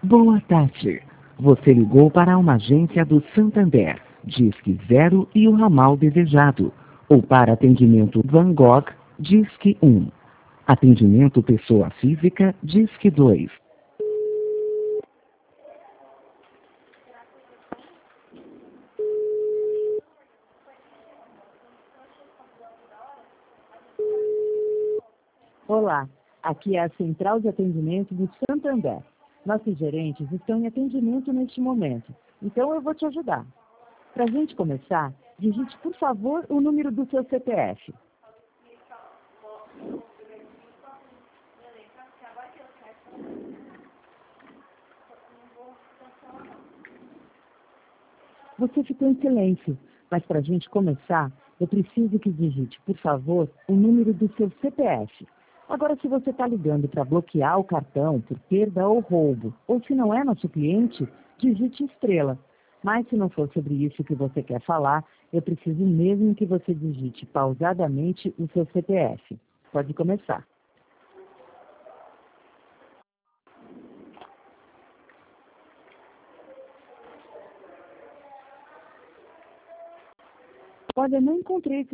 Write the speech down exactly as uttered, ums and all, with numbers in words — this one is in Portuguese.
Boa tarde. Você ligou para uma agência do Santander, Disque Zero e o ramal desejado. Ou para atendimento Van Gogh, Disque um. Atendimento pessoa física, Disque dois. Olá, aqui é a Central de Atendimento do Santander. Nossos gerentes estão em atendimento neste momento, então eu vou te ajudar. Para a gente começar, digite, por favor, o número do seu C P F. Você ficou em silêncio, mas para a gente começar, eu preciso que digite, por favor, o número do seu C P F. Agora, se você está ligando para bloquear o cartão por perda ou roubo, ou se não é nosso cliente, digite estrela. Mas se não for sobre isso que você quer falar, eu preciso mesmo que você digite pausadamente o seu C P F. Pode começar. Olha, não encontrei esse